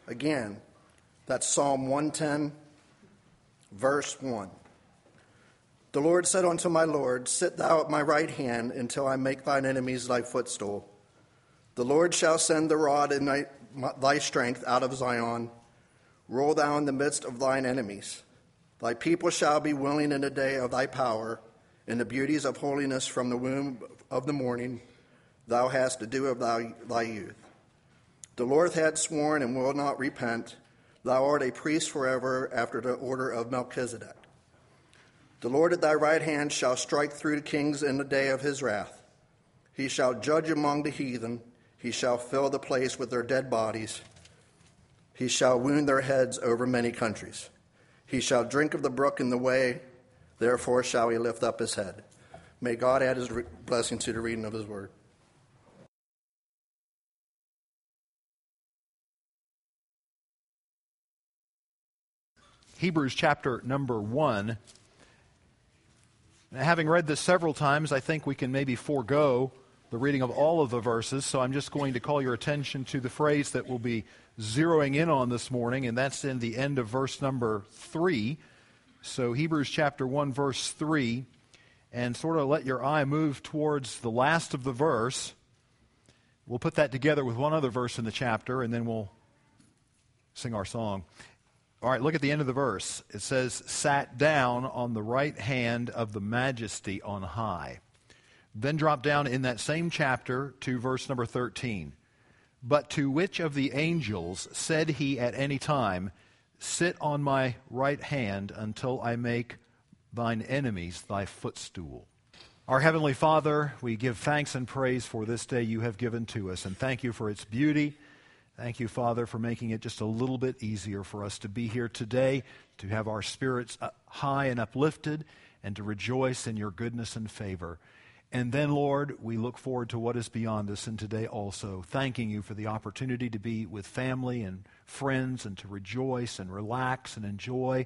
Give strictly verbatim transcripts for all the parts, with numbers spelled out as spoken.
Again, that's Psalm one ten, verse one. The Lord said unto my Lord, Sit thou at my right hand until I make thine enemies thy footstool. The Lord shall send the rod in thy, thy strength out of Zion. Roll thou in the midst of thine enemies. Thy people shall be willing in the day of thy power. In the beauties of holiness from the womb of the morning, thou hast the dew of thy, thy youth. The Lord hath sworn and will not repent. Thou art a priest forever after the order of Melchizedek. The Lord at thy right hand shall strike through the kings in the day of his wrath. He shall judge among the heathen. He shall fill the place with their dead bodies. He shall wound their heads over many countries. He shall drink of the brook in the way. Therefore shall he lift up his head. May God add his re- blessing to the reading of his word. Hebrews chapter number one. Now, having read this several times, I think we can maybe forego the reading of all of the verses, so I'm just going to call your attention to the phrase that we'll be zeroing in on this morning, and that's in the end of verse number three. So Hebrews chapter one, verse three, and sort of let your eye move towards the last of the verse. We'll put that together with one other verse in the chapter, and then we'll sing our song. All right, look at the end of the verse. It says, sat down on the right hand of the majesty on high. Then drop down in that same chapter to verse number thirteen. But to which of the angels said he at any time, sit on my right hand until I make thine enemies thy footstool? Our Heavenly Father, we give thanks and praise for this day you have given to us, and thank you for its beauty. Thank you, Father, for making it just a little bit easier for us to be here today, to have our spirits high and uplifted, and to rejoice in your goodness and favor. And then, Lord, we look forward to what is beyond us, and today also, thanking you for the opportunity to be with family and friends and to rejoice and relax and enjoy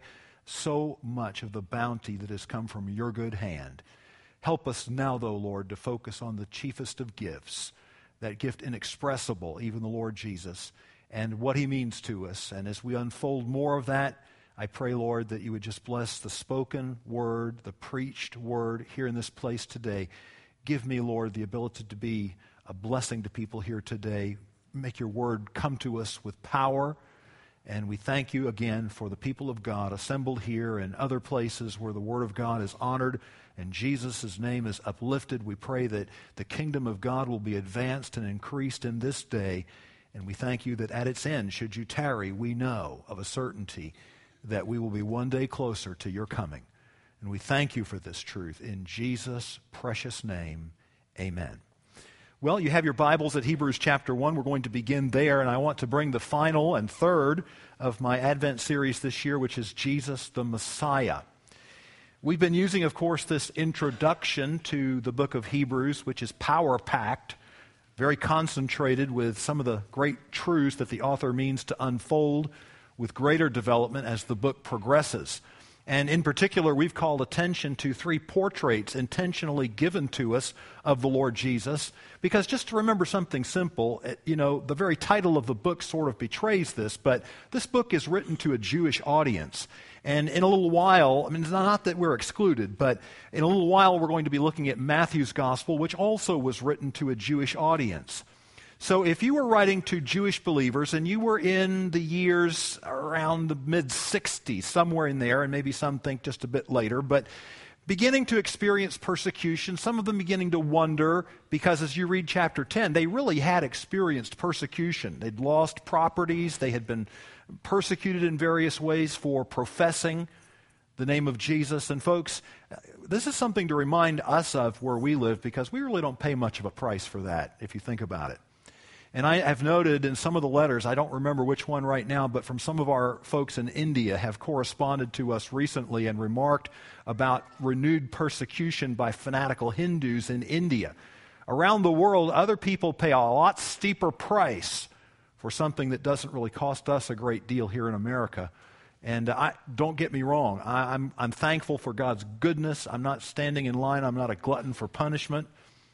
so much of the bounty that has come from your good hand. Help us now, though, Lord, to focus on the chiefest of gifts, that gift inexpressible, even the Lord Jesus, and what he means to us. And as we unfold more of that, I pray, Lord, that you would just bless the spoken word, the preached word here in this place today. Give me, Lord, the ability to be a blessing to people here today. Make your word come to us with power. And we thank you again for the people of God assembled here and other places where the word of God is honored and Jesus' name is uplifted. We pray that the kingdom of God will be advanced and increased in this day. And we thank you that at its end, should you tarry, we know of a certainty that we will be one day closer to your coming. And we thank you for this truth. In Jesus' precious name, amen. Well, you have your Bibles at Hebrews chapter one. We're going to begin there, and I want to bring the final and third of my Advent series this year, which is Jesus the Messiah. We've been using, of course, this introduction to the book of Hebrews, which is power-packed, very concentrated with some of the great truths that the author means to unfold with greater development as the book progresses. And in particular, we've called attention to three portraits intentionally given to us of the Lord Jesus. Because just to remember something simple, you know, the very title of the book sort of betrays this, but this book is written to a Jewish audience. And in a little while, I mean, it's not that we're excluded, but in a little while we're going to be looking at Matthew's gospel, which also was written to a Jewish audience. So if you were writing to Jewish believers and you were in the years around the mid-sixties, somewhere in there, and maybe some think just a bit later, but beginning to experience persecution, some of them beginning to wonder, because as you read chapter ten, they really had experienced persecution. They'd lost properties, they had been persecuted in various ways for professing the name of Jesus. And folks, this is something to remind us of where we live, because we really don't pay much of a price for that, if you think about it. And I have noted in some of the letters, I don't remember which one right now, but from some of our folks in India have corresponded to us recently and remarked about renewed persecution by fanatical Hindus in India. Around the world, other people pay a lot steeper price for something that doesn't really cost us a great deal here in America. And I, don't get me wrong, I, I'm, I'm thankful for God's goodness. I'm not standing in line. I'm not a glutton for punishment.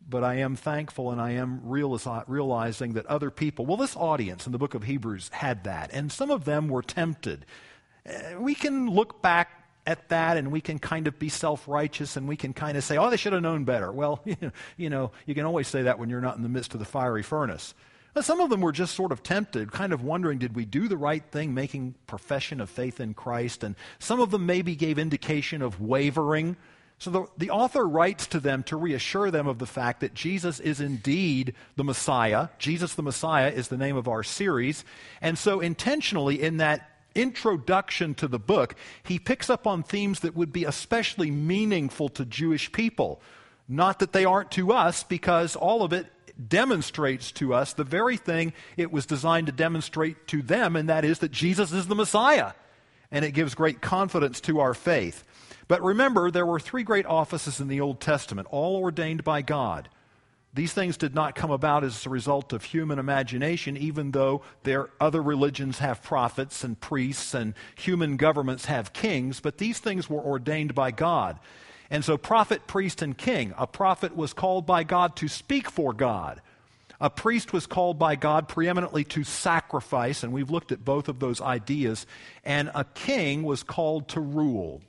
but I am thankful and I am realize, realizing that other people, well, this audience in the book of Hebrews had that, and some of them were tempted. Uh, we can look back at that and we can kind of be self-righteous and we can kind of say, oh, they should have known better. Well, you know, you can always say that when you're not in the midst of the fiery furnace. But some of them were just sort of tempted, kind of wondering, did we do the right thing, making profession of faith in Christ? And some of them maybe gave indication of wavering. So the, the author writes to them to reassure them of the fact that Jesus is indeed the Messiah. Jesus the Messiah is the name of our series. And so intentionally in that introduction to the book, he picks up on themes that would be especially meaningful to Jewish people. Not that they aren't to us, because all of it demonstrates to us the very thing it was designed to demonstrate to them, and that is that Jesus is the Messiah. And it gives great confidence to our faith. But remember, there were three great offices in the Old Testament, all ordained by God. These things did not come about as a result of human imagination, even though their other religions have prophets and priests and human governments have kings, but these things were ordained by God. And so prophet, priest, and king. A prophet was called by God to speak for God. A priest was called by God preeminently to sacrifice, and we've looked at both of those ideas. And a king was called to rule.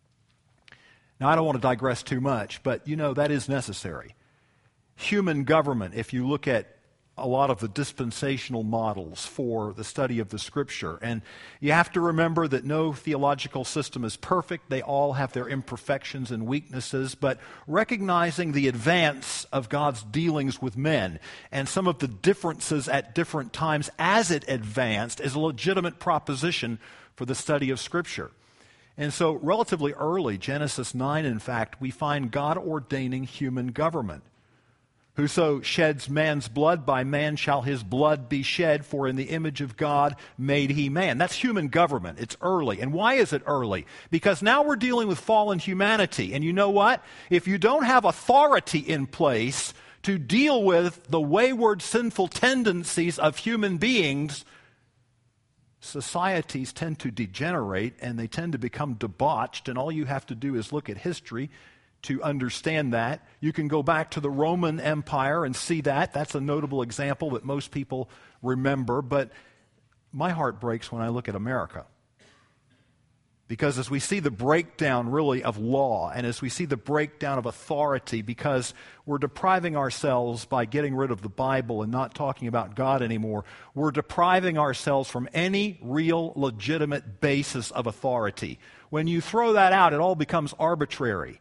Now, I don't want to digress too much, but you know, that is necessary. Human government, if you look at a lot of the dispensational models for the study of the Scripture. And you have to remember that no theological system is perfect. They all have their imperfections and weaknesses, but recognizing the advance of God's dealings with men and some of the differences at different times as it advanced is a legitimate proposition for the study of Scripture. And so relatively early, Genesis nine, in fact, we find God ordaining human government. Whoso sheds man's blood, by man shall his blood be shed, for in the image of God made he man. That's human government. It's early. And why is it early? Because now we're dealing with fallen humanity. And you know what? If you don't have authority in place to deal with the wayward, sinful tendencies of human beings, societies tend to degenerate and they tend to become debauched. And all you have to do is look at history to understand that. You can go back to the Roman Empire and see that. That's a notable example that most people remember. But my heart breaks when I look at America. Because as we see the breakdown, really, of law, and as we see the breakdown of authority, because we're depriving ourselves by getting rid of the Bible and not talking about God anymore, we're depriving ourselves from any real, legitimate basis of authority. When you throw that out, it all becomes arbitrary.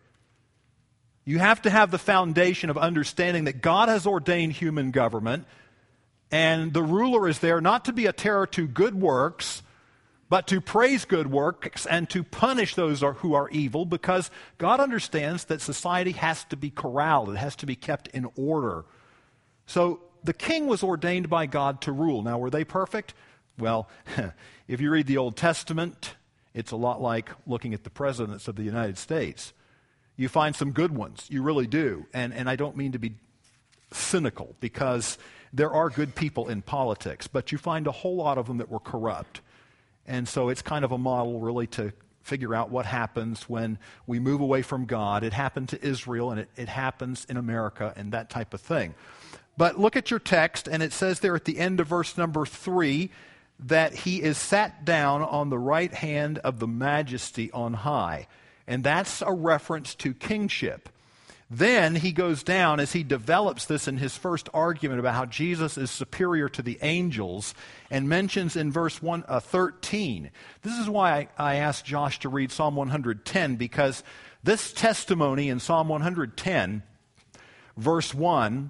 You have to have the foundation of understanding that God has ordained human government, and the ruler is there not to be a terror to good works, but to praise good works and to punish those who are evil, because God understands that society has to be corralled. It has to be kept in order. So the king was ordained by God to rule. Now, were they perfect? Well, if you read the Old Testament, it's a lot like looking at the presidents of the United States. You find some good ones. You really do. And, and I don't mean to be cynical, because there are good people in politics, but you find a whole lot of them that were corrupt. And so it's kind of a model, really, to figure out what happens when we move away from God. It happened to Israel, and it, it happens in America, and that type of thing. But look at your text, and it says there at the end of verse number three that he is sat down on the right hand of the majesty on high. And that's a reference to kingship. Then he goes down as he develops this in his first argument about how Jesus is superior to the angels, and mentions in verse one, uh, thirteen. This is why I, I asked Josh to read Psalm one hundred ten, because this testimony in Psalm one hundred ten, verse one,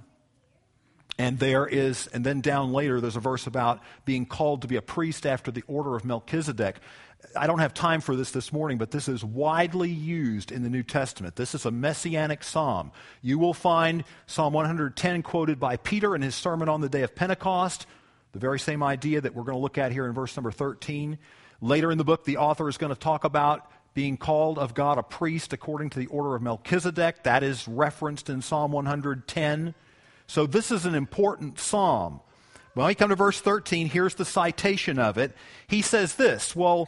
and there is, and then down later there's a verse about being called to be a priest after the order of Melchizedek. I don't have time for this this morning, but this is widely used in the New Testament. This is a messianic psalm. You will find Psalm one hundred ten quoted by Peter in his sermon on the day of Pentecost, the very same idea that we're going to look at here in verse number thirteen. Later in the book, the author is going to talk about being called of God a priest according to the order of Melchizedek. That is referenced in Psalm one hundred ten. So this is an important psalm. Well, you come to verse thirteen, here's the citation of it. He says this, well,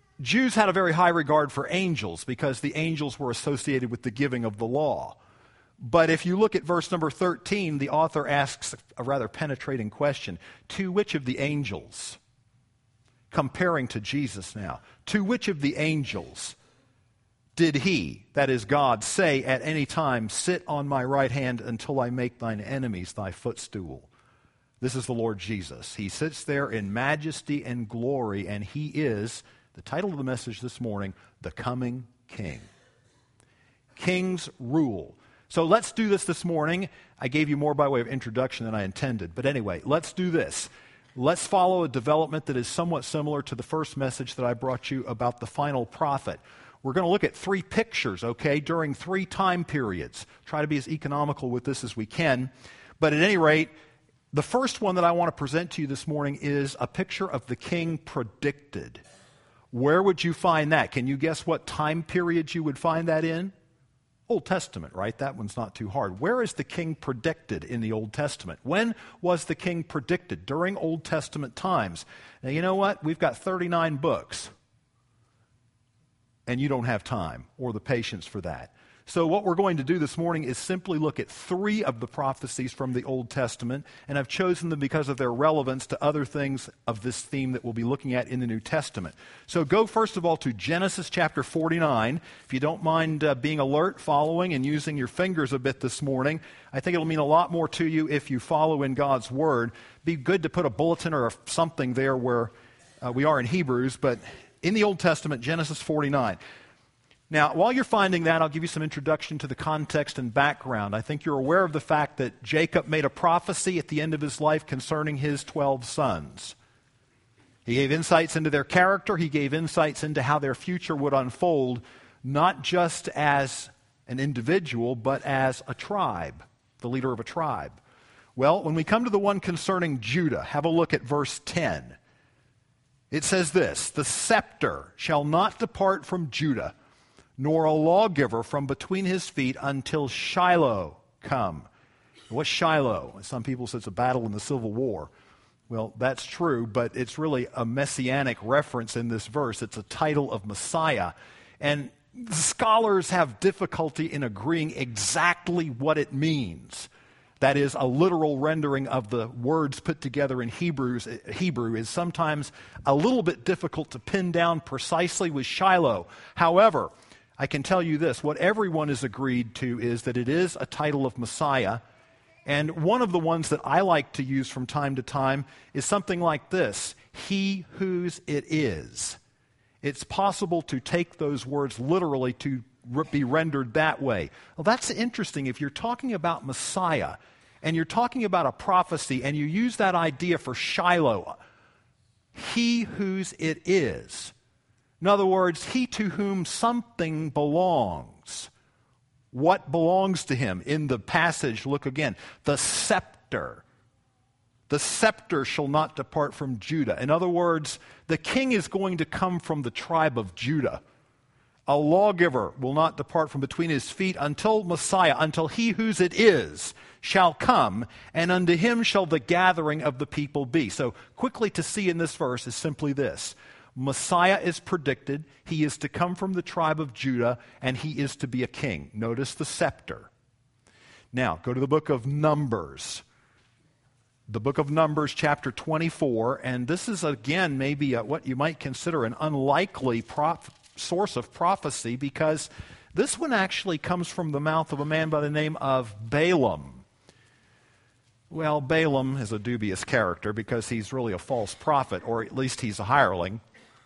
Jews had a very high regard for angels because the angels were associated with the giving of the law. But if you look at verse number thirteen, the author asks a rather penetrating question. To which of the angels, comparing to Jesus now, to which of the angels did he, that is God, say at any time, sit on my right hand until I make thine enemies thy footstool? This is the Lord Jesus. He sits there in majesty and glory, and he is, the title of the message this morning, the coming King. Kings rule. So let's do this this morning. I gave you more by way of introduction than I intended. But anyway, let's do this. Let's follow a development that is somewhat similar to the first message that I brought you about the final prophet. We're going to look at three pictures, okay, during three time periods. Try to be as economical with this as we can. But at any rate, the first one that I want to present to you this morning is a picture of the king predicted. Where would you find that? Can you guess what time period you would find that in? Old Testament, right? That one's not too hard. Where is the king predicted in the Old Testament? When was the king predicted? During Old Testament times. Now, you know what? We've got thirty-nine books. And you don't have time or the patience for that. So what we're going to do this morning is simply look at three of the prophecies from the Old Testament, and I've chosen them because of their relevance to other things of this theme that we'll be looking at in the New Testament. So go first of all to Genesis chapter forty-nine. If you don't mind uh, being alert, following, and using your fingers a bit this morning, I think it'll mean a lot more to you if you follow in God's Word. Be good to put a bulletin or a, something there where uh, we are in Hebrews, but in the Old Testament, Genesis forty-nine. Now, while you're finding that, I'll give you some introduction to the context and background. I think you're aware of the fact that Jacob made a prophecy at the end of his life concerning his twelve sons. He gave insights into their character. He gave insights into how their future would unfold, not just as an individual, but as a tribe, the leader of a tribe. Well, when we come to the one concerning Judah, have a look at verse ten. It says this, "The scepter shall not depart from Judah, nor a lawgiver from between his feet until Shiloh come." What's Shiloh? Some people say it's a battle in the Civil War. Well, that's true, but it's really a messianic reference in this verse. It's a title of Messiah. And scholars have difficulty in agreeing exactly what it means. That is, a literal rendering of the words put together in Hebrews, Hebrew is sometimes a little bit difficult to pin down precisely with Shiloh. However, I can tell you this, what everyone is agreed to is that it is a title of Messiah, and one of the ones that I like to use from time to time is something like this, he whose it is. It's possible to take those words literally to be rendered that way. Well, that's interesting. If you're talking about Messiah, and you're talking about a prophecy, and you use that idea for Shiloh, he whose it is. In other words, he to whom something belongs. What belongs to him? In the passage, look again, the scepter. The scepter shall not depart from Judah. In other words, the king is going to come from the tribe of Judah. A lawgiver will not depart from between his feet until Messiah, until he whose it is shall come, and unto him shall the gathering of the people be. So quickly to see in this verse is simply this. Messiah is predicted. He is to come from the tribe of Judah, and he is to be a king. Notice the scepter. Now, go to the book of Numbers. The book of Numbers, chapter twenty-four, and this is, again, maybe a, what you might consider an unlikely prop, source of prophecy, because this one actually comes from the mouth of a man by the name of Balaam. Well, Balaam is a dubious character because he's really a false prophet, or at least he's a hireling.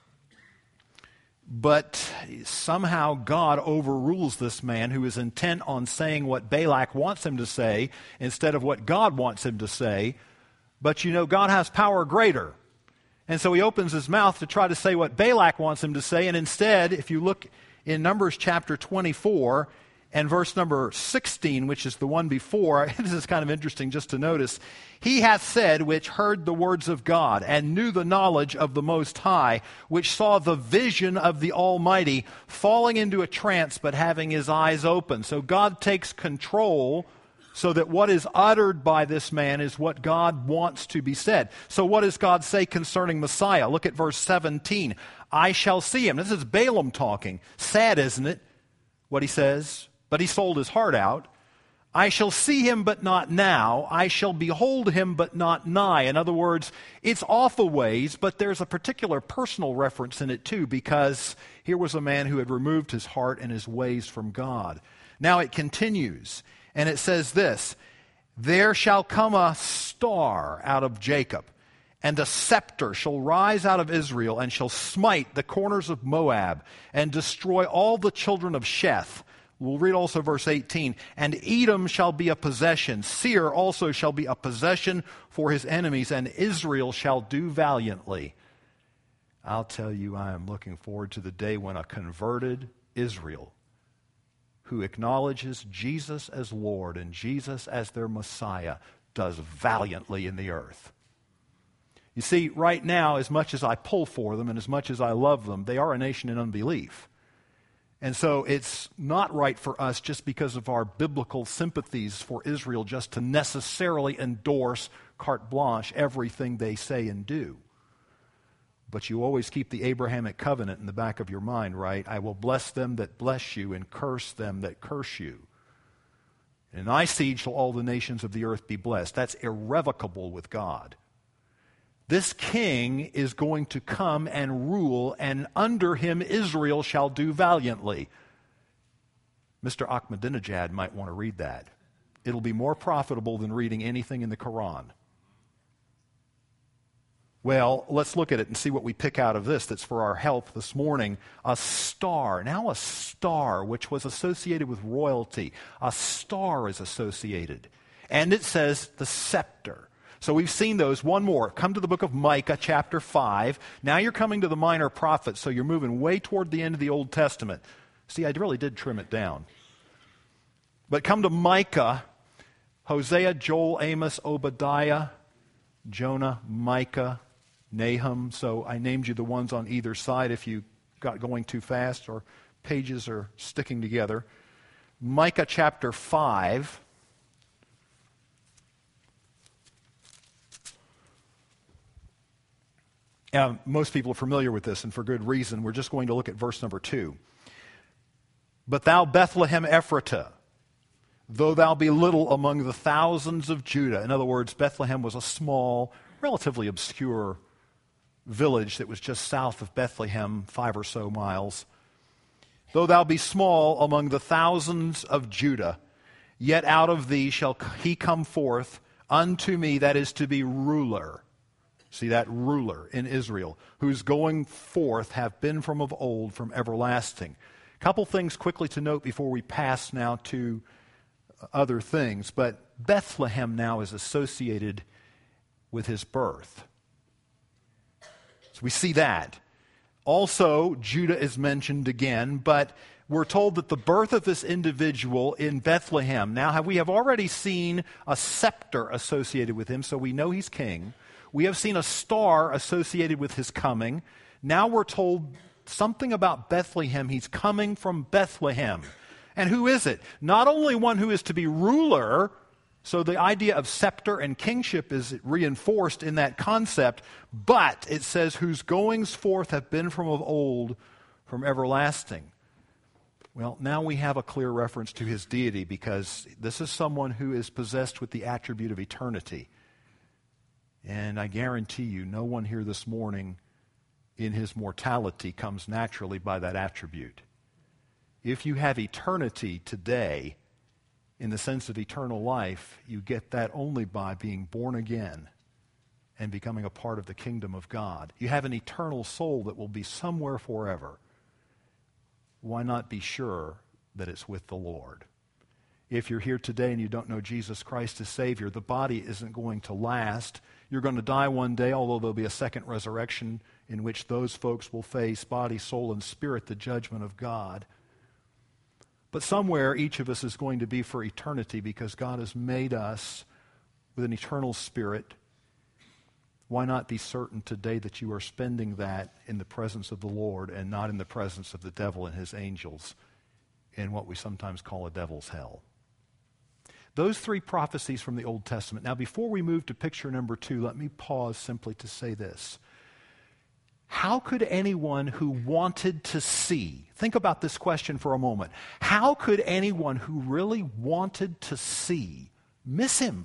But somehow God overrules this man who is intent on saying what Balak wants him to say instead of what God wants him to say. But you know, God has power greater. And so he opens his mouth to try to say what Balak wants him to say. And instead, if you look in Numbers chapter twenty-four and verse number sixteen, which is the one before, this is kind of interesting just to notice. He hath said, which heard the words of God, and knew the knowledge of the Most High, which saw the vision of the Almighty, falling into a trance, but having his eyes open. So God takes control so that what is uttered by this man is what God wants to be said. So what does God say concerning Messiah? Look at verse seventeen. I shall see him. This is Balaam talking. Sad, isn't it, what he says? But he sold his heart out. I shall see him, but not now. I shall behold him, but not nigh. In other words, it's off a ways, but there's a particular personal reference in it too, because here was a man who had removed his heart and his ways from God. Now it continues, and it says this, there shall come a star out of Jacob, and a scepter shall rise out of Israel, and shall smite the corners of Moab, and destroy all the children of Sheth. We'll read also verse eighteen. And Edom shall be a possession. Seir also shall be a possession for his enemies, and Israel shall do valiantly. I'll tell you, I am looking forward to the day when a converted Israel, who acknowledges Jesus as Lord and Jesus as their Messiah, does valiantly in the earth. You see, right now, as much as I pull for them and as much as I love them, they are a nation in unbelief. And so it's not right for us, just because of our biblical sympathies for Israel, just to necessarily endorse carte blanche everything they say and do. But you always keep the Abrahamic covenant in the back of your mind, right? I will bless them that bless you and curse them that curse you. In thy seed shall all the nations of the earth be blessed. That's irrevocable with God. This king is going to come and rule, and under him Israel shall do valiantly. Mister Ahmadinejad might want to read that. It'll be more profitable than reading anything in the Quran. Well, let's look at it and see what we pick out of this that's for our help this morning. A star. Now a star, which was associated with royalty. A star is associated. And it says the scepter. So we've seen those. One more. Come to the book of Micah, chapter five. Now you're coming to the minor prophets, so you're moving way toward the end of the Old Testament. See, I really did trim it down. But come to Micah, Hosea, Joel, Amos, Obadiah, Jonah, Micah, Nahum. So I named you the ones on either side if you got going too fast or pages are sticking together. Micah chapter five. Uh, most people are familiar with this, and for good reason. We're just going to look at verse number two. But thou, Bethlehem Ephratah, though thou be little among the thousands of Judah. In other words, Bethlehem was a small, relatively obscure village that was just south of Bethlehem, five or so miles. Though thou be small among the thousands of Judah, yet out of thee shall he come forth unto me, that is to be ruler. See that? Ruler in Israel, whose going forth have been from of old, from everlasting. A couple things quickly to note before we pass now to other things. But Bethlehem now is associated with his birth. So we see that. Also, Judah is mentioned again, but we're told that the birth of this individual in Bethlehem. Now, have, we have already seen a scepter associated with him, so we know he's king. We have seen a star associated with his coming. Now we're told something about Bethlehem. He's coming from Bethlehem. And who is it? Not only one who is to be ruler, so the idea of scepter and kingship is reinforced in that concept, but it says, whose goings forth have been from of old, from everlasting. Well, now we have a clear reference to his deity, because this is someone who is possessed with the attribute of eternity. And I guarantee you, no one here this morning in his mortality comes naturally by that attribute. If you have eternity today, in the sense of eternal life, you get that only by being born again and becoming a part of the kingdom of God. You have an eternal soul that will be somewhere forever. Why not be sure that it's with the Lord? If you're here today and you don't know Jesus Christ as Savior, the body isn't going to last. You're going to die one day, although there'll be a second resurrection in which those folks will face, body, soul, and spirit, the judgment of God. But somewhere each of us is going to be for eternity, because God has made us with an eternal spirit. Why not be certain today that you are spending that in the presence of the Lord and not in the presence of the devil and his angels in what we sometimes call a devil's hell? Those three prophecies from the Old Testament. Now, before we move to picture number two, let me pause simply to say this. how could anyone who wanted to see, think about this question for a moment, how could anyone who really wanted to see miss him?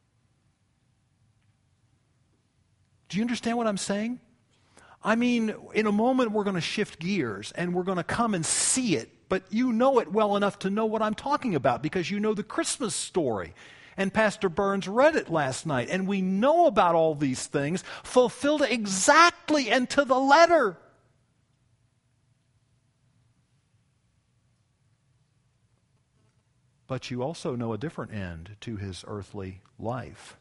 Do you understand what I'm saying? I mean, in a moment we're going to shift gears and we're going to come and see it, but you know it well enough to know what I'm talking about because you know the Christmas story. And Pastor Burns read it last night, and we know about all these things fulfilled exactly and to the letter. But you also know a different end to his earthly life.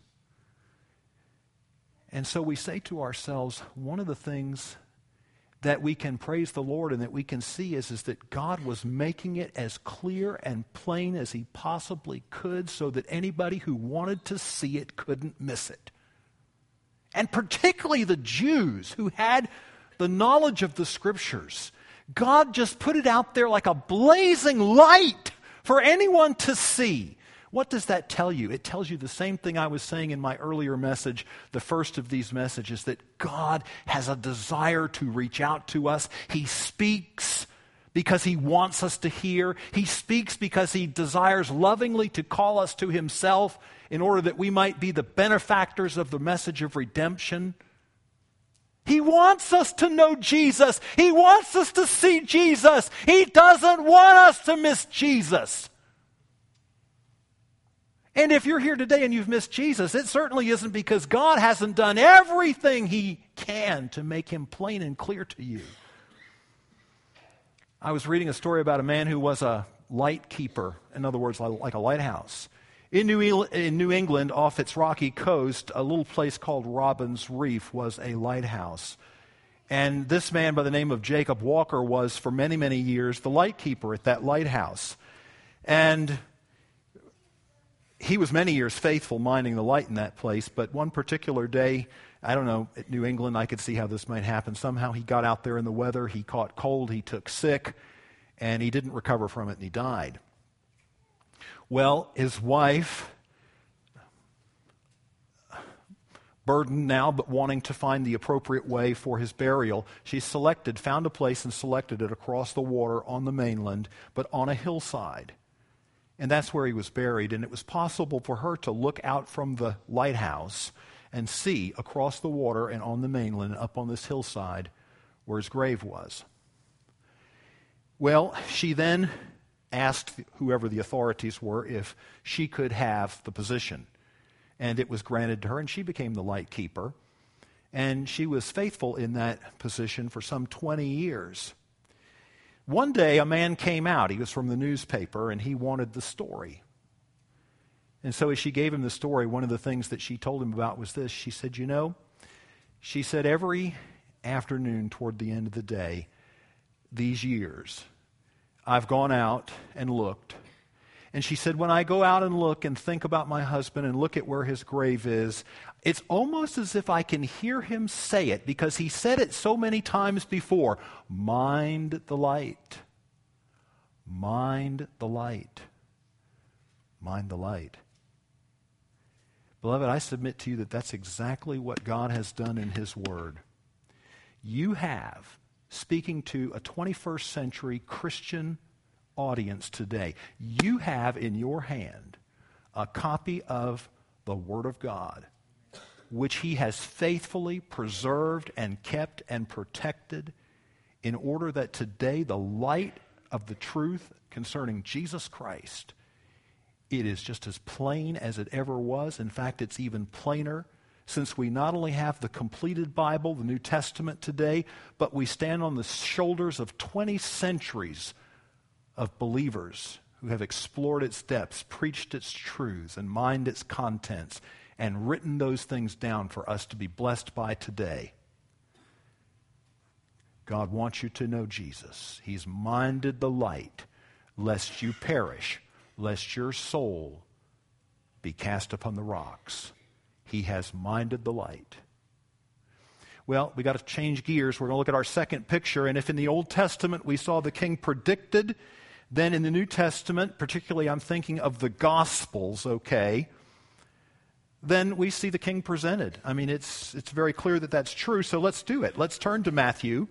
And so we say to ourselves, one of the things that we can praise the Lord and that we can see is, is that God was making it as clear and plain as he possibly could so that anybody who wanted to see it couldn't miss it. And particularly the Jews who had the knowledge of the Scriptures. God just put it out there like a blazing light for anyone to see. What does that tell you? It tells you the same thing I was saying in my earlier message, the first of these messages, that God has a desire to reach out to us. He speaks because he wants us to hear. He speaks because he desires lovingly to call us to himself in order that we might be the benefactors of the message of redemption. He wants us to know Jesus. He wants us to see Jesus. He doesn't want us to miss Jesus. And if you're here today and you've missed Jesus, it certainly isn't because God hasn't done everything he can to make him plain and clear to you. I was reading a story about a man who was a light keeper, in other words, like a lighthouse. In New, in New England, off its rocky coast, a little place called Robbins Reef was a lighthouse. And this man by the name of Jacob Walker was, for many, many years, the light keeper at that lighthouse. And he was many years faithful minding the light in that place, but one particular day, I don't know, at New England, I could see how this might happen. Somehow he got out there in the weather, he caught cold, he took sick, and he didn't recover from it, and he died. Well, his wife, burdened now, but wanting to find the appropriate way for his burial, she selected, found a place and selected it across the water on the mainland, but on a hillside. And that's where he was buried. And it was possible for her to look out from the lighthouse and see across the water and on the mainland, up on this hillside, where his grave was. Well, she then asked whoever the authorities were if she could have the position. And it was granted to her, and she became the light keeper. And she was faithful in that position for some twenty years. One day, a man came out. He was from the newspaper, and he wanted the story. And so as she gave him the story, one of the things that she told him about was this. She said, you know, she said, every afternoon toward the end of the day, these years, I've gone out and looked. And she said, when I go out and look and think about my husband and look at where his grave is, it's almost as if I can hear him say it, because he said it so many times before. Mind the light. Mind the light. Mind the light. Beloved, I submit to you that that's exactly what God has done in his word. You have, speaking to a twenty-first century Christian audience today, you have in your hand a copy of the Word of God, which he has faithfully preserved and kept and protected in order that today the light of the truth concerning Jesus Christ, it is just as plain as it ever was. In fact, it's even plainer, since we not only have the completed Bible, the New Testament today, but we stand on the shoulders of twenty centuries of believers who have explored its depths, preached its truths, and mined its contents, and written those things down for us to be blessed by today. God wants you to know Jesus. He's minded the light, lest you perish, lest your soul be cast upon the rocks. He has minded the light. Well, we got to change gears. We're going to look at our second picture. And if in the Old Testament we saw the king predicted, then in the New Testament, particularly I'm thinking of the Gospels, okay, then we see the king presented. I mean, it's it's very clear that that's true, so let's do it. Let's turn to Matthew.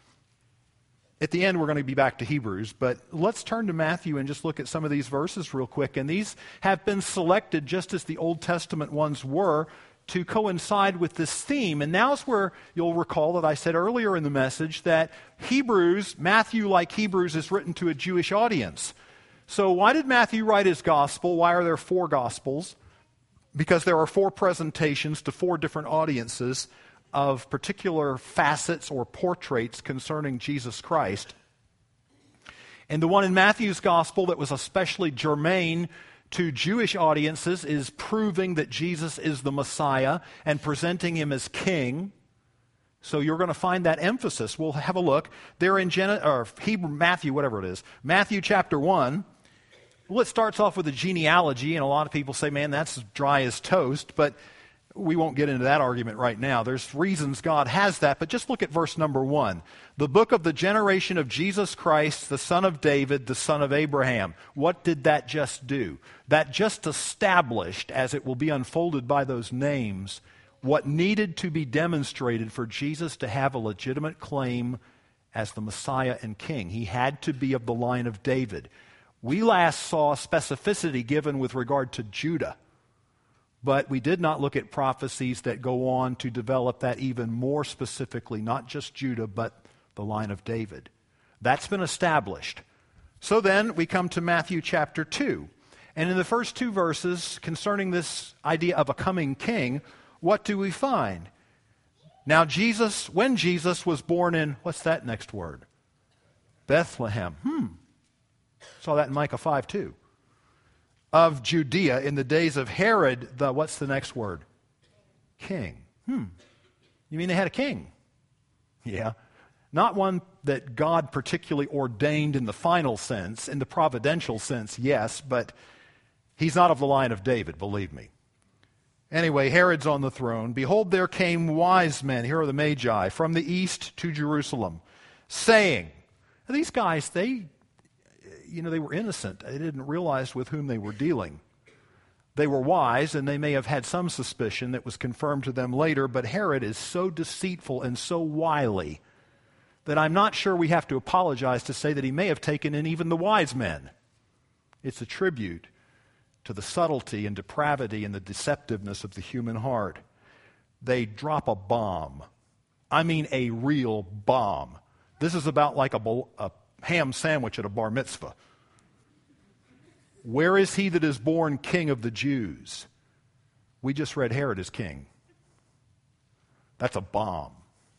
At the end, we're going to be back to Hebrews, but let's turn to Matthew and just look at some of these verses real quick. And these have been selected just as the Old Testament ones were to coincide with this theme. And now's where you'll recall that I said earlier in the message that Hebrews, Matthew, like Hebrews, is written to a Jewish audience. So why did Matthew write his gospel? Why are there four gospels? Because there are four presentations to four different audiences of particular facets or portraits concerning Jesus Christ. And the one in Matthew's gospel that was especially germane to Jewish audiences is proving that Jesus is the Messiah and presenting him as king. So you're going to find that emphasis. We'll have a look. There in Gen- or Hebrew, Matthew, whatever it is, Matthew chapter one. Well, it starts off with a genealogy, and a lot of people say, man, that's dry as toast, but we won't get into that argument right now. There's reasons God has that, but just look at verse number one. The book of the generation of Jesus Christ, the son of David, the son of Abraham. What did that just do? That just established, as it will be unfolded by those names, what needed to be demonstrated for Jesus to have a legitimate claim as the Messiah and King. He had to be of the line of David. We last saw specificity given with regard to Judah, but we did not look at prophecies that go on to develop that even more specifically, not just Judah, but the line of David. That's been established. So then we come to Matthew chapter two. And in the first two verses concerning this idea of a coming king, what do we find? Now Jesus, when Jesus was born in, what's that next word? Bethlehem. Hmm. Saw that in Micah five too. Of Judea in the days of Herod, the, what's the next word? King. Hmm. You mean they had a king? Yeah. Not one that God particularly ordained in the final sense, in the providential sense, yes, but he's not of the line of David, believe me. Anyway, Herod's on the throne. Behold, there came wise men, here are the Magi, from the east to Jerusalem, saying, these guys, they, you know, they were innocent. They didn't realize with whom they were dealing. They were wise, and they may have had some suspicion that was confirmed to them later, but Herod is so deceitful and so wily that I'm not sure we have to apologize to say that he may have taken in even the wise men. It's a tribute to the subtlety and depravity and the deceptiveness of the human heart. They drop a bomb. I mean a real bomb. This is about like a, a ham sandwich at a bar mitzvah. Where is he that is born king of the Jews? We just read Herod is king. That's a bomb.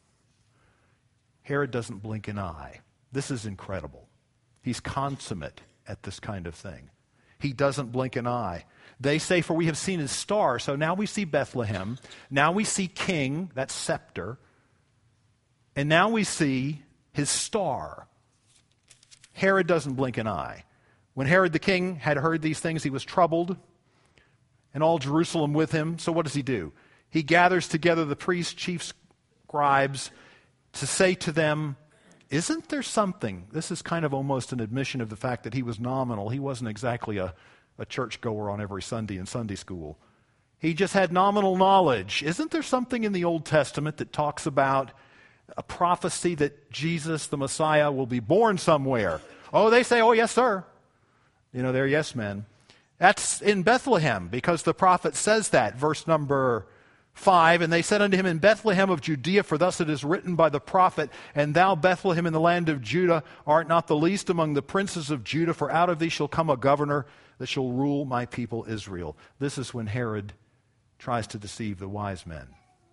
Herod doesn't blink an eye. This is incredible. He's consummate at this kind of thing. He doesn't blink an eye. They say, for we have seen his star. So now we see Bethlehem. Now we see king, that's scepter. And now we see his star. Herod doesn't blink an eye. When Herod the king had heard these things, he was troubled, and all Jerusalem with him. So what does he do? He gathers together the priests, chief scribes, to say to them, isn't there something? This is kind of almost an admission of the fact that he was nominal. He wasn't exactly a, a churchgoer on every Sunday in Sunday school. He just had nominal knowledge. Isn't there something in the Old Testament that talks about a prophecy that Jesus, the Messiah, will be born somewhere? Oh, they say, oh, yes, sir. You know, they're yes men. That's in Bethlehem because the prophet says that, verse number five, and they said unto him, in Bethlehem of Judea, for thus it is written by the prophet, and thou, Bethlehem, in the land of Judah, art not the least among the princes of Judah, for out of thee shall come a governor that shall rule my people Israel. This is when Herod tries to deceive the wise men.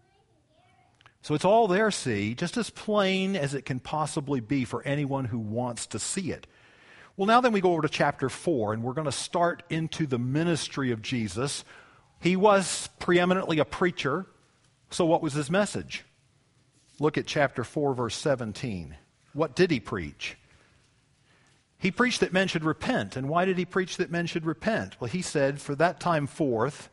So it's all there, see, just as plain as it can possibly be for anyone who wants to see it. Well, now then we go over to chapter four, and we're going to start into the ministry of Jesus. He was preeminently a preacher, so what was his message? Look at chapter four, verse seventeen. What did he preach? He preached that men should repent. And why did he preach that men should repent? Well, he said, for that time forth,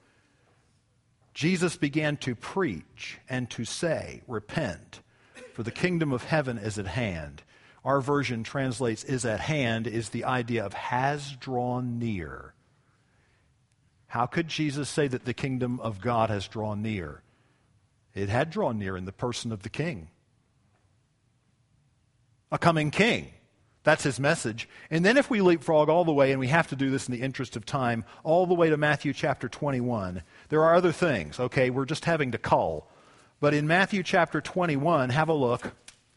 Jesus began to preach and to say, repent, for the kingdom of heaven is at hand. Our version translates is at hand, is the idea of has drawn near. How could Jesus say that the kingdom of God has drawn near? It had drawn near in the person of the king. A coming king. That's his message. And then if we leapfrog all the way, and we have to do this in the interest of time, all the way to Matthew chapter twenty-one, there are other things, okay? We're just having to cull. But in Matthew chapter twenty-one, have a look.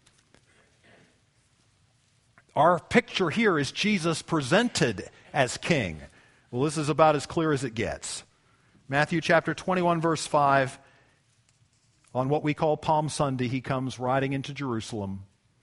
Our picture here is Jesus presented as king. Well, this is about as clear as it gets. Matthew chapter twenty-one, verse five, on what we call Palm Sunday, he comes riding into Jerusalem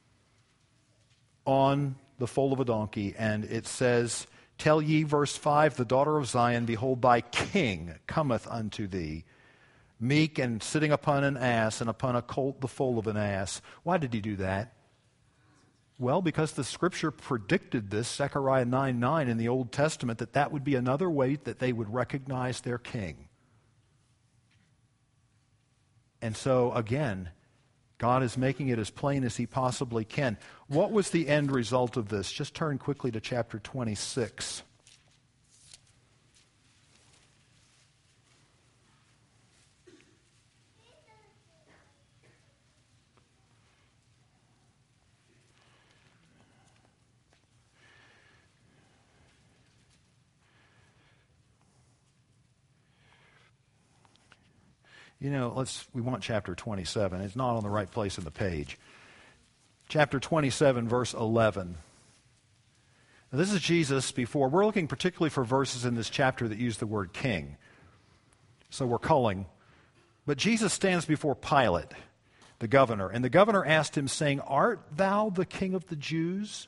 on the foal of a donkey, and it says, Tell ye, verse five, the daughter of Zion, behold, thy king cometh unto thee, meek and sitting upon an ass, and upon a colt the foal of an ass. Why did he do that? Well, because the Scripture predicted this, Zechariah nine nine in the Old Testament, that that would be another way that they would recognize their king. And so, again, God is making it as plain as he possibly can. What was the end result of this? Just turn quickly to chapter twenty-six. You know, let's we want chapter twenty-seven. It's not on the right place in the page. Chapter twenty-seven, verse eleven. Now, this is Jesus before. We're looking particularly for verses in this chapter that use the word king. So we're culling. But Jesus stands before Pilate, the governor, and the governor asked him, saying, Art thou the king of the Jews?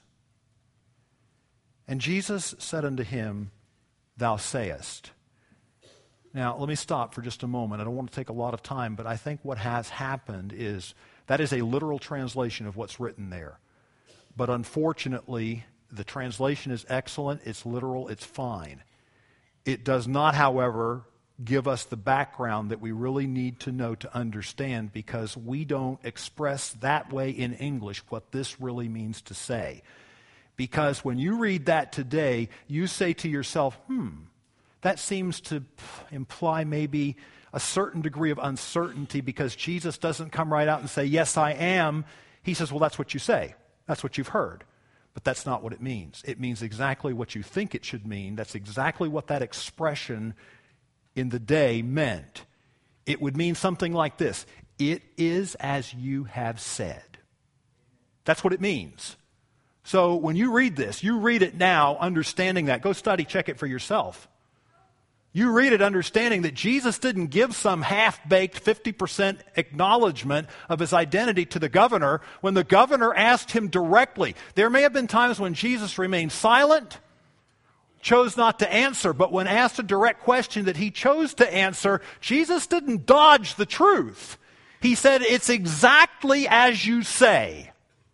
And Jesus said unto him, Thou sayest. Now, let me stop for just a moment. I don't want to take a lot of time, but I think what has happened is that is a literal translation of what's written there. But unfortunately, the translation is excellent, it's literal, it's fine. It does not, however, give us the background that we really need to know to understand, because we don't express that way in English what this really means to say. Because when you read that today, you say to yourself, hmm, that seems to imply maybe a certain degree of uncertainty, because Jesus doesn't come right out and say, yes, I am. He says, well, that's what you say. That's what you've heard. But that's not what it means. It means exactly what you think it should mean. That's exactly what that expression in the day meant. It would mean something like this. It is as you have said. That's what it means. So when you read this, you read it now understanding that. Go study, check it for yourself. You read it understanding that Jesus didn't give some half-baked fifty percent acknowledgement of his identity to the governor when the governor asked him directly. There may have been times when Jesus remained silent, chose not to answer, but when asked a direct question that he chose to answer, Jesus didn't dodge the truth. He said, it's exactly as you say.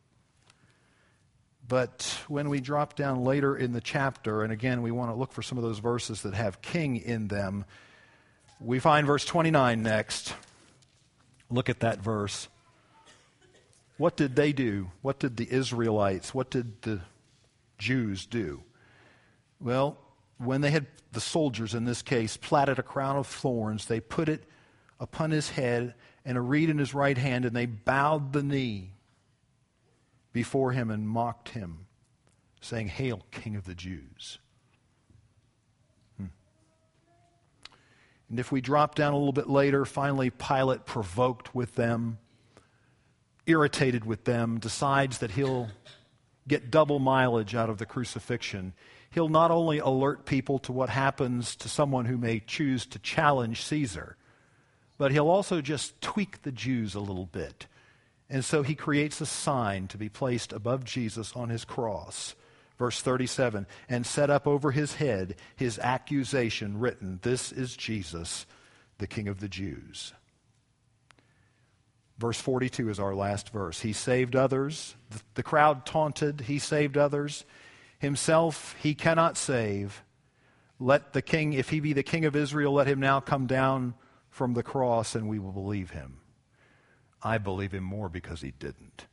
But when we drop down later in the chapter, and again, we want to look for some of those verses that have king in them, we find verse twenty-nine next. Look at that verse. What did they do? What did the Israelites, what did the Jews do? Well, when they had, the soldiers in this case, platted a crown of thorns, they put it upon his head and a reed in his right hand, and they bowed the knee before him and mocked him, saying, Hail, King of the Jews. Hmm. And if we drop down a little bit later, finally Pilate, provoked with them, irritated with them, decides that he'll get double mileage out of the crucifixion. He'll not only alert people to what happens to someone who may choose to challenge Caesar, but he'll also just tweak the Jews a little bit. And so he creates a sign to be placed above Jesus on his cross. Verse thirty-seven, and set up over his head his accusation written, This is Jesus, the King of the Jews. Verse forty-two is our last verse. He saved others. The crowd taunted. He saved others. Himself he cannot save. Let the king, if he be the King of Israel, let him now come down from the cross and we will believe him. I believe him more because he didn't.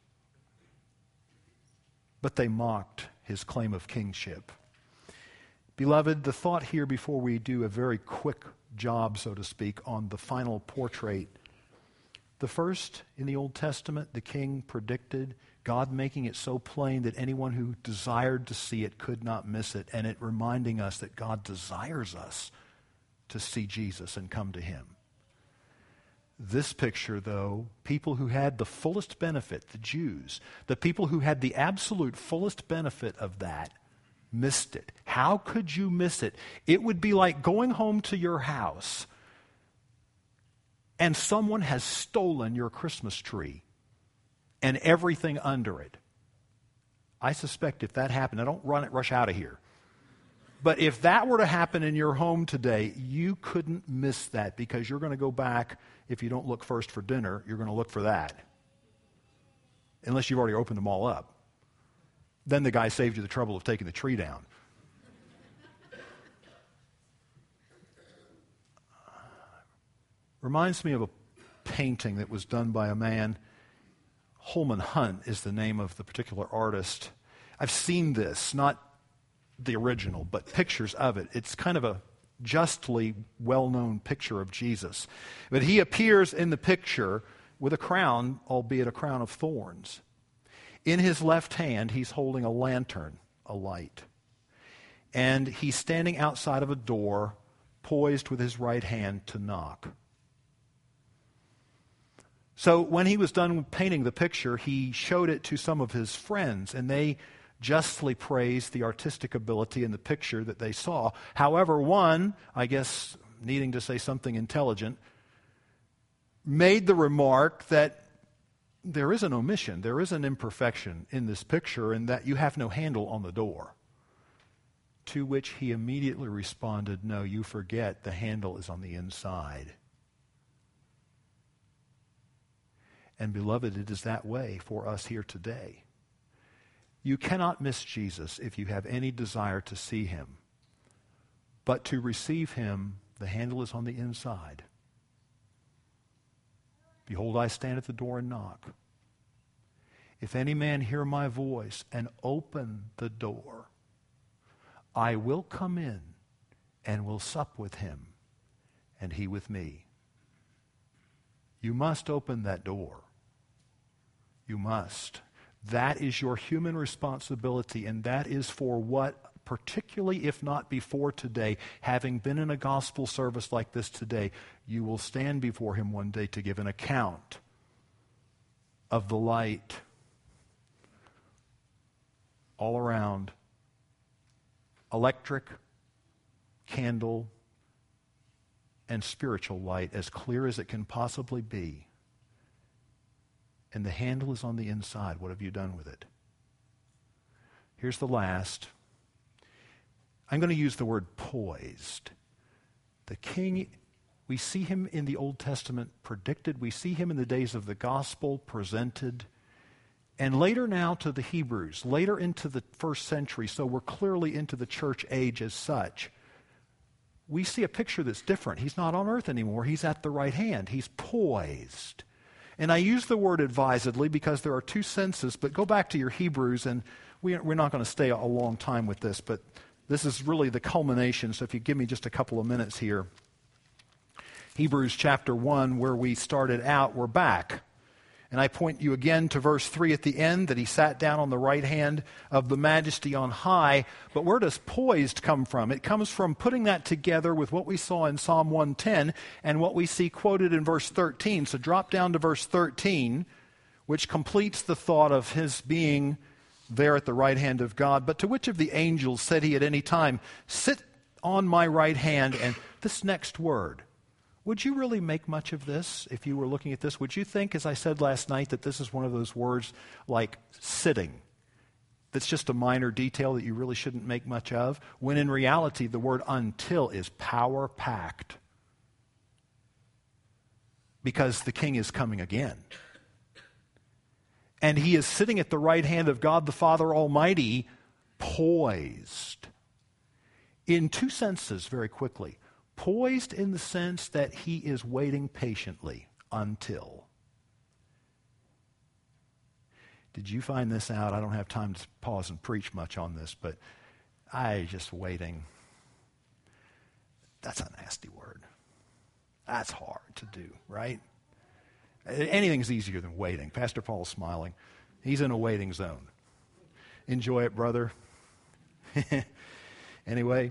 But they mocked his claim of kingship. Beloved, the thought here before we do a very quick job, so to speak, on the final portrait. The first in the Old Testament, the king predicted, God making it so plain that anyone who desired to see it could not miss it, and it reminding us that God desires us to see Jesus and come to him. This picture, though, people who had the fullest benefit, the Jews, the people who had the absolute fullest benefit of that, missed it. How could you miss it? It would be like going home to your house and someone has stolen your Christmas tree and everything under it. I suspect if that happened, I don't run it, rush out of here. But if that were to happen in your home today, you couldn't miss that because you're going to go back. If you don't look first for dinner, you're going to look for that. Unless you've already opened them all up. Then the guy saved you the trouble of taking the tree down. Reminds me of a painting that was done by a man. Holman Hunt is the name of the particular artist. I've seen this, not the original, but pictures of it. It's kind of a justly well-known picture of Jesus. But he appears in the picture with a crown, albeit a crown of thorns. In his left hand, he's holding a lantern, a light. And he's standing outside of a door, poised with his right hand to knock. So when he was done painting the picture, he showed it to some of his friends, and they justly praised the artistic ability in the picture that they saw. However, one, I guess needing to say something intelligent, made the remark that there is an omission, there is an imperfection in this picture, and that you have no handle on the door. To which he immediately responded, no, you forget, the handle is on the inside. And beloved, it is that way for us here today. You cannot miss Jesus if you have any desire to see him. But to receive him, the handle is on the inside. Behold, I stand at the door and knock. If any man hear my voice and open the door, I will come in and will sup with him, and he with me. You must open that door. You must. That is your human responsibility, and that is for what, particularly if not before today, having been in a gospel service like this today, you will stand before him one day to give an account of the light all around. Electric, candle, and spiritual light, as clear as it can possibly be. And the handle is on the inside. What have you done with it? Here's the last. I'm going to use the word poised. The king, we see him in the Old Testament predicted. We see him in the days of the gospel presented. And later now to the Hebrews, later into the first century, so we're clearly into the church age as such. We see a picture that's different. He's not on earth anymore. He's at the right hand. He's poised. And I use the word advisedly because there are two senses, but go back to your Hebrews, and we, we're not going to stay a long time with this, but this is really the culmination, so if you give me just a couple of minutes here. Hebrews chapter one, where we started out, we're back. And I point you again to verse three at the end, that he sat down on the right hand of the majesty on high. But where does poised come from? It comes from putting that together with what we saw in Psalm one ten and what we see quoted in verse thirteen. So drop down to verse thirteen, which completes the thought of his being there at the right hand of God. But to which of the angels said he at any time, sit on my right hand? And this next word, would you really make much of this if you were looking at this? Would you think, as I said last night, that this is one of those words like sitting, that's just a minor detail that you really shouldn't make much of, when in reality the word until is power-packed? Because the king is coming again. And he is sitting at the right hand of God the Father Almighty, poised. In two senses, very quickly. Poised in the sense that he is waiting patiently until. Did you find this out? I don't have time to pause and preach much on this, but I just waiting. that's a nasty word. That's hard to do, right? Anything's easier than waiting. Pastor Paul's smiling. He's in a waiting zone. Enjoy it, brother. Anyway,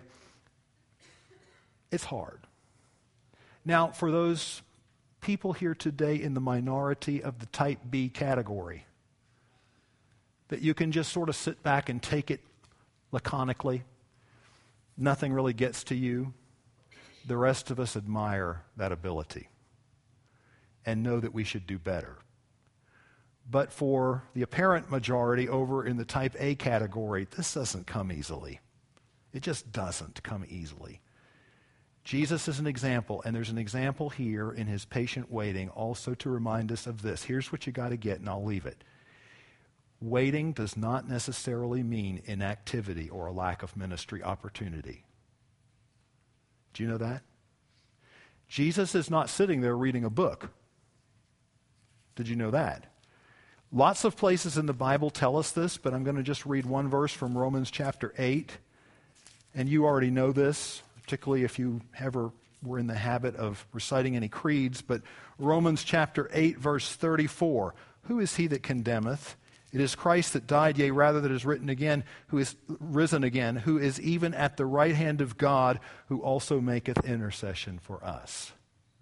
it's hard. Now, for those people here today in the minority of the type B category, that you can just sort of sit back and take it laconically, nothing really gets to you, the rest of us admire that ability and know that we should do better. But for the apparent majority over in the type A category, this doesn't come easily. It just doesn't come easily. Jesus is an example, and there's an example here in his patient waiting also to remind us of this. Here's what you got to get, and I'll leave it. Waiting does not necessarily mean inactivity or a lack of ministry opportunity. Do you know that? Jesus is not sitting there reading a book. Did you know that? Lots of places in the Bible tell us this, but I'm going to just read one verse from Romans chapter eight. And you already know this, particularly if you ever were in the habit of reciting any creeds. But Romans chapter eight, verse thirty-four. Who is he that condemneth? It is Christ that died, yea, rather that is written again, who is risen again, who is even at the right hand of God, who also maketh intercession for us.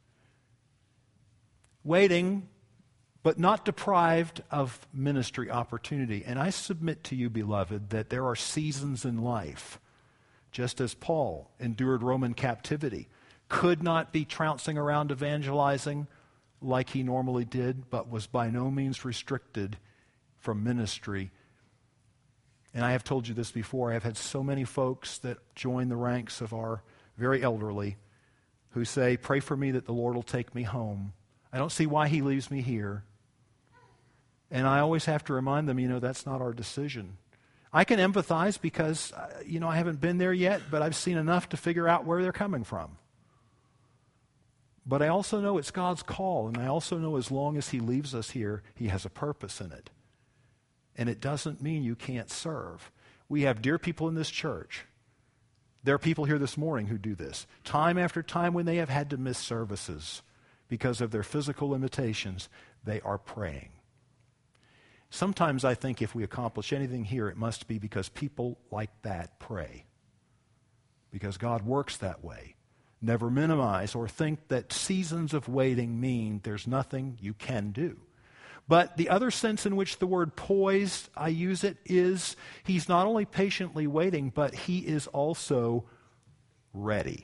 Waiting, but not deprived of ministry opportunity. And I submit to you, beloved, that there are seasons in life, just as Paul endured Roman captivity, could not be trouncing around evangelizing like he normally did, but was by no means restricted from ministry. And I have told you this before, I have had so many folks that join the ranks of our very elderly who say, pray for me that the Lord will take me home. I don't see why he leaves me here. And I always have to remind them, you know, that's not our decision. I can empathize because, uh, you know, I haven't been there yet, but I've seen enough to figure out where they're coming from. But I also know it's God's call, and I also know as long as he leaves us here, he has a purpose in it. And it doesn't mean you can't serve. We have dear people in this church. There are people here this morning who do this. Time after time when they have had to miss services because of their physical limitations, they are praying. Sometimes I think if we accomplish anything here, it must be because people like that pray. Because God works that way. Never minimize or think that seasons of waiting mean there's nothing you can do. But the other sense in which the word poised, I use it, is he's not only patiently waiting, but he is also ready.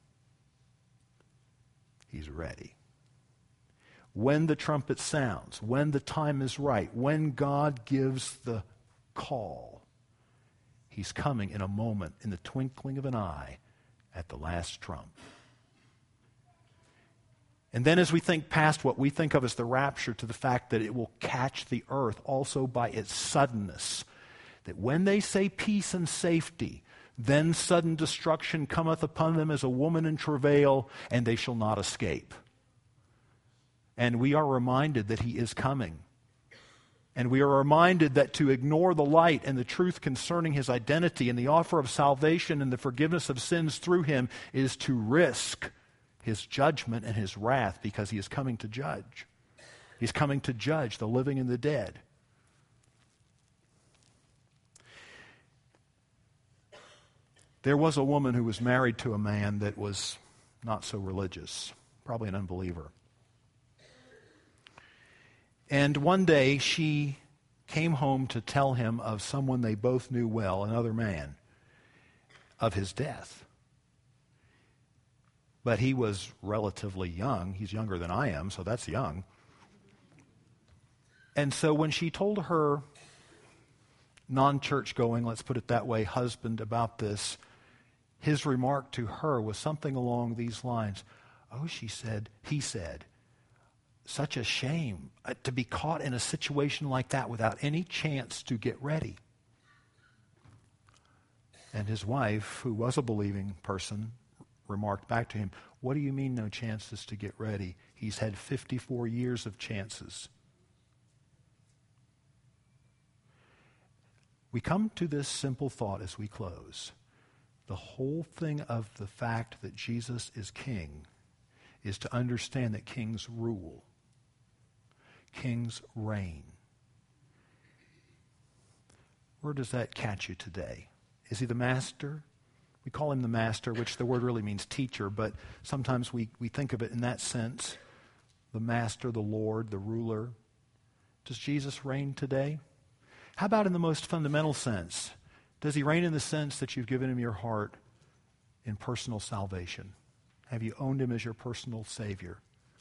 He's ready. When the trumpet sounds, when the time is right, when God gives the call, he's coming in a moment, in the twinkling of an eye, at the last trump. And then as we think past what we think of as the rapture to the fact that it will catch the earth also by its suddenness, that when they say peace and safety, then sudden destruction cometh upon them as a woman in travail, and they shall not escape. And we are reminded that he is coming. And we are reminded that to ignore the light and the truth concerning his identity and the offer of salvation and the forgiveness of sins through him is to risk his judgment and his wrath, because he is coming to judge. He's coming to judge the living and the dead. There was a woman who was married to a man that was not so religious, probably an unbeliever. And one day she came home to tell him of someone they both knew well, another man, of his death. But he was relatively young. He's younger than I am, so that's young. And so when she told her non-church going, let's put it that way, husband about this, his remark to her was something along these lines. Oh, she said, he said, such a shame to be caught in a situation like that without any chance to get ready. And his wife, who was a believing person, remarked back to him, what do you mean no chances to get ready? He's had fifty-four years of chances. We come to this simple thought as we close. The whole thing of the fact that Jesus is king is to understand that kings rule. Kings reign. Where does that catch you today? Is he the master? We call him the master, which the word really means teacher, but sometimes we, we think of it in that sense. The master, the Lord, the ruler. Does Jesus reign today? How about in the most fundamental sense? Does he reign in the sense that you've given him your heart in personal salvation? Have you owned him as your personal Savior?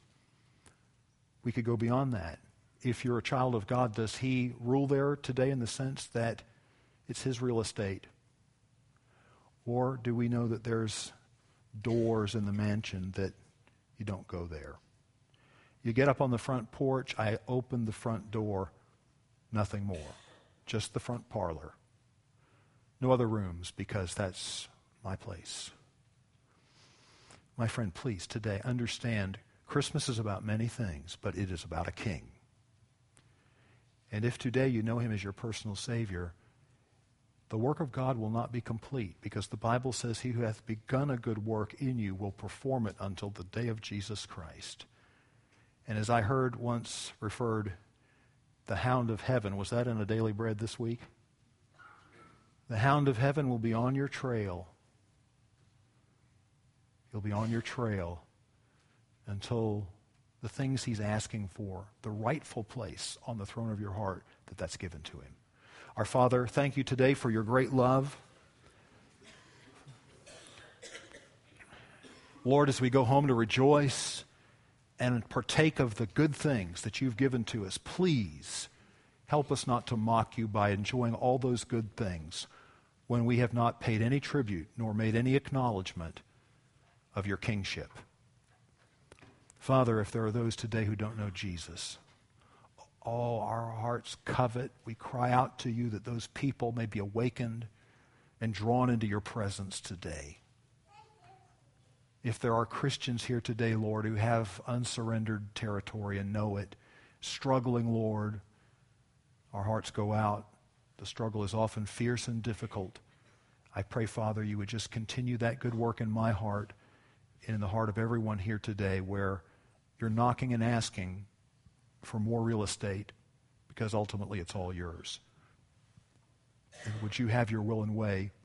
We could go beyond that. If you're a child of God, does he rule there today in the sense that it's his real estate? Or do we know that there's doors in the mansion that you don't go there? You get up on the front porch, I open the front door, nothing more. Just the front parlor. No other rooms, because that's my place. My friend, please, today, understand Christmas is about many things, but it is about a king. And if today you know him as your personal Savior, the work of God will not be complete, because the Bible says he who hath begun a good work in you will perform it until the day of Jesus Christ. And as I heard once referred, the hound of heaven, was that in a Daily Bread this week? The hound of heaven will be on your trail. He'll be on your trail until the things he's asking for, the rightful place on the throne of your heart, that that's given to him. Our Father, thank you today for your great love. Lord, as we go home to rejoice and partake of the good things that you've given to us, please help us not to mock you by enjoying all those good things when we have not paid any tribute nor made any acknowledgement of your kingship. Father, if there are those today who don't know Jesus, all our hearts covet. We cry out to you that those people may be awakened and drawn into your presence today. If there are Christians here today, Lord, who have unsurrendered territory and know it, struggling, Lord, our hearts go out. The struggle is often fierce and difficult. I pray, Father, you would just continue that good work in my heart and in the heart of everyone here today, where you're knocking and asking for more real estate, because ultimately it's all yours. And would you have your will and way